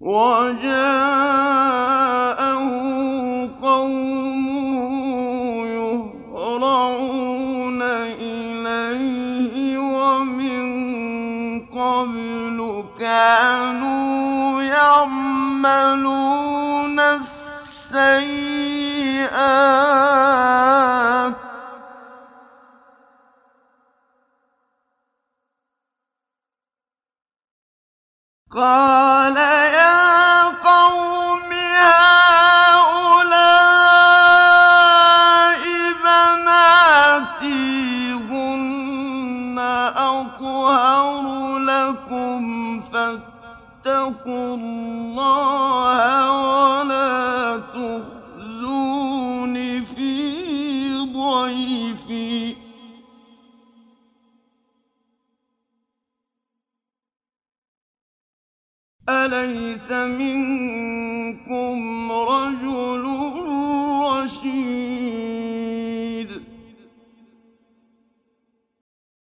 وَجَاءَهُ قَوْمُهُ يُهْرَعُونَ إِلَيْهِ وَمِن قَبْلُ كَانُوا يَعْمَلُونَ السَّيِّئَاتِ ۚ قَالَ يَا قَوْمِ هَٰؤُلَاءِ بَنَاتِي هُنَّ أَطْهَرُ لَكُمْ فَاتَّقُوا اللَّهَ وَلَا تُخْزُونِ فِي ضَيْفِي. أَلَيْسَ مِنكُمْ رَجُلٌ